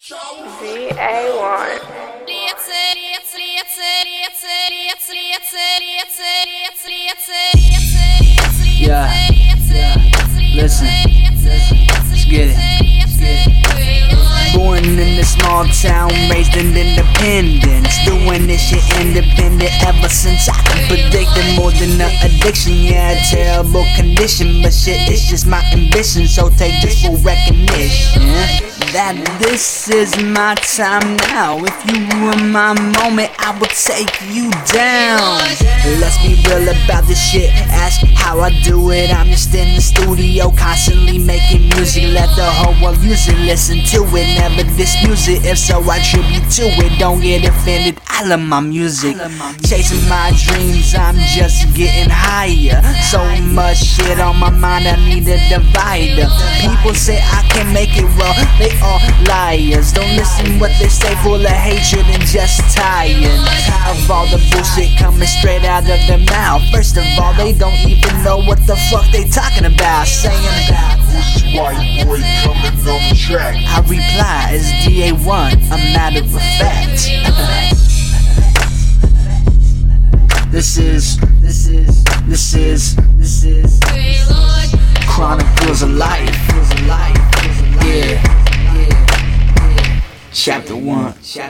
VA1. Yeah, listen, let's get it. Born in a small town, raised in independence, doing this shit independent ever since I can predict it. More than an addiction, yeah, a terrible condition, but shit, it's just my ambition, so take this for recognition that this is my time now. If you ruin my moment, I will take you down. Let's be real about this shit, ask how I do it. I'm just in the studio, constantly making music. Let the whole world use it, listen to it, never dispute it. If so, I tribute to it, don't get offended, I love my music. Chasing my dreams, I'm just getting higher. So much shit on my mind, I need a divider. People say I can't make it, well, they all liars. Don't listen what they say, full of hatred and just tired of all the bullshit coming straight out of their mouth. First of all, they don't even know what the fuck they talking about. Saying "Who's white boy coming on the track?" I reply, it's DA1, a matter of fact. This is Chronicles of Life. Yeah. Chapter 1.